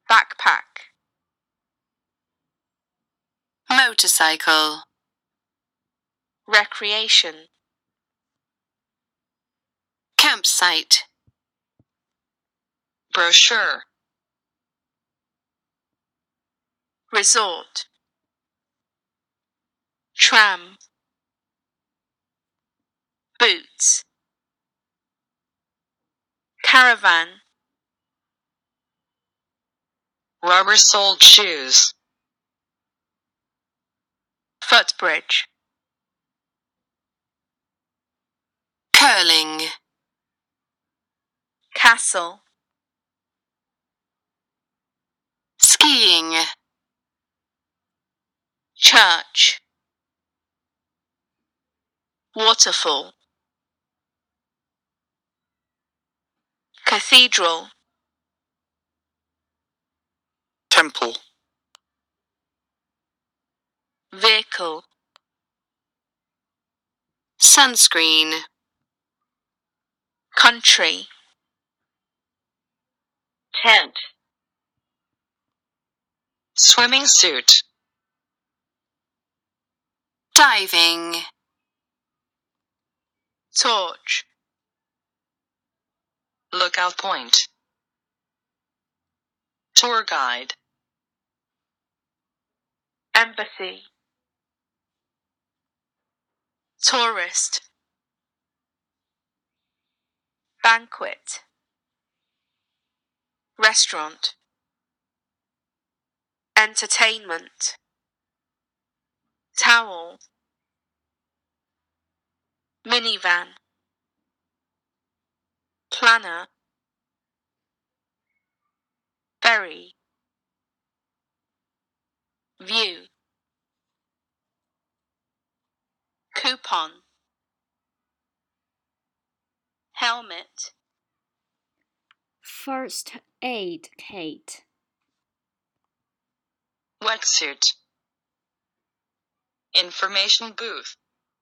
backpack, motorcycle, recreation, campsite, brochure, resort, tram, boots, caravan, rubber-soled shoes, footbridge, curling, castle, skiing, church, waterfall, cathedral, temple, vehicle, sunscreen, country, tent, swimming suit, diving, torch, lookout point, tour guide, embassy, tourist, banquet, restaurant, entertainment, towel, minivan, planner, ferry, view, coupon, helmet, first aid kit, wetsuit, information booth,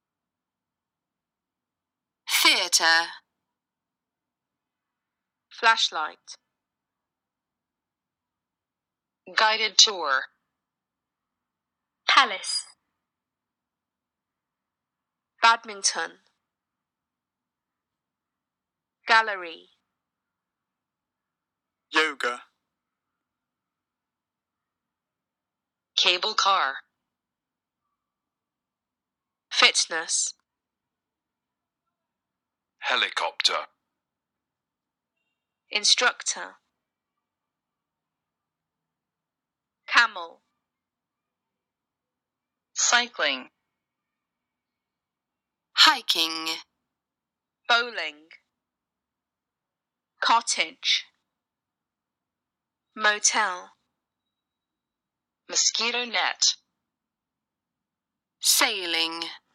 theatre, flashlight, guided tour, palace, badminton, gallery, yoga, cable car, fitness, helicopter, instructor, camel, cycling, hiking, bowling, cottage, motel, mosquito net, sailing.